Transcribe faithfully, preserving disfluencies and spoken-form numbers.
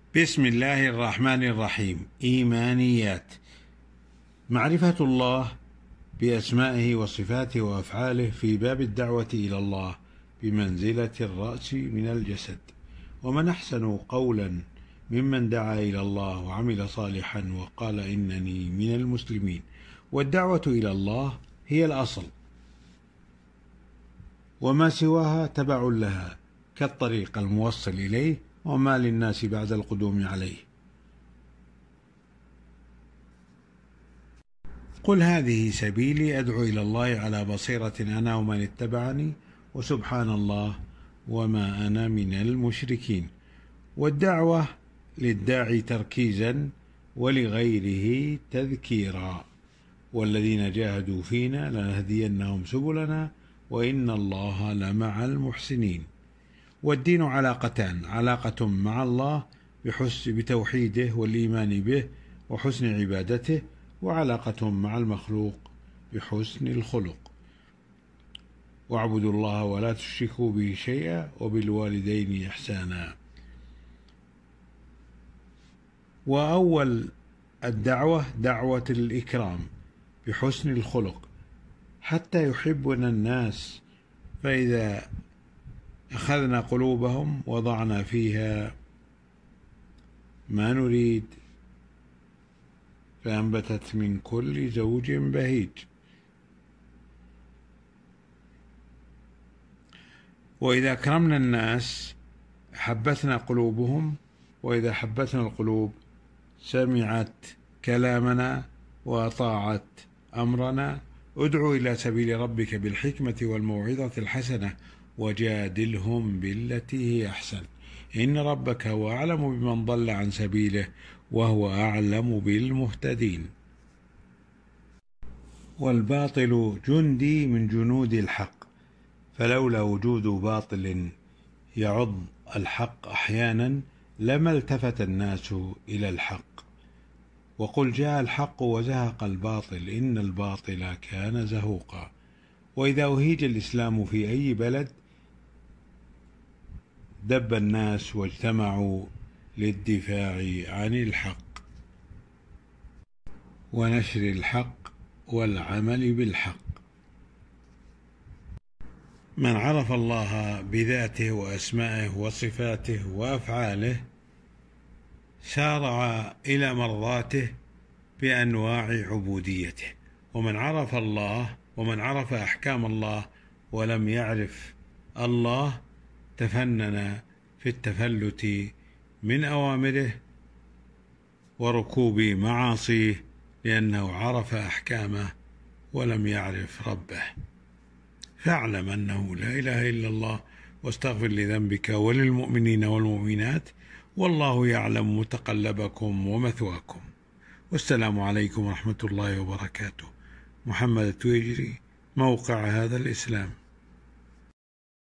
بسم الله الرحمن الرحيم. إيمانيات. معرفة الله بأسمائه وصفاته وأفعاله في باب الدعوة إلى الله بمنزلة الرأس من الجسد. ومن أحسن قولا ممن دعا إلى الله وعمل صالحا وقال إنني من المسلمين. والدعوة إلى الله هي الأصل، وما سواها تبع لها كالطريق الموصل إليه وما للناس بعد القدوم عليه. قل هذه سبيلي أدعو إلى الله على بصيرة أنا ومن اتبعني وسبحان الله وما أنا من المشركين. والدعوة للداعي تركيزا ولغيره تذكيرا. والذين جاهدوا فينا لنهدينهم سبلنا وإن الله لمع المحسنين. والدين علاقتان: علاقة مع الله بحسن بتوحيده والإيمان به وحسن عبادته، وعلاقة مع المخلوق بحسن الخلق. واعبدوا الله ولا تشركوا به شيئا وبالوالدين إحسانا. وأول الدعوة دعوة الإكرام بحسن الخلق حتى يحبنا الناس، فإذا أخذنا قلوبهم وضعنا فيها ما نريد فأنبتت من كل زوج بهيج. وإذا أكرمنا الناس حبتنا قلوبهم، وإذا حبتنا القلوب سمعت كلامنا وأطاعت أمرنا. ادعو إلى سبيل ربك بالحكمة والموعظة الحسنة وجادلهم بالتي هي أحسن، إن ربك هو أعلم بمن ضل عن سبيله وهو أعلم بالمهتدين. والباطل جندي من جنود الحق، فلولا وجود باطل يعض الحق أحيانا لما التفت الناس إلى الحق. وقل جاء الحق وزهق الباطل إن الباطل كان زهوقا. وإذا أهيج الإسلام في أي بلد دب الناس واجتمعوا للدفاع عن الحق ونشر الحق والعمل بالحق. من عرف الله بذاته وأسمائه وصفاته وأفعاله سارع إلى مرضاته بأنواع عبوديته. ومن عرف الله ومن عرف أحكام الله ولم يعرف الله تفنن في التفلت من أوامره وركوب معاصيه، لأنه عرف أحكامه ولم يعرف ربه. فاعلم أنه لا إله إلا الله واستغفر لذنبك وللمؤمنين والمؤمنات، والله يعلم متقلبكم ومثواكم. والسلام عليكم ورحمة الله وبركاته. محمد التويجري، موقع هذا الإسلام.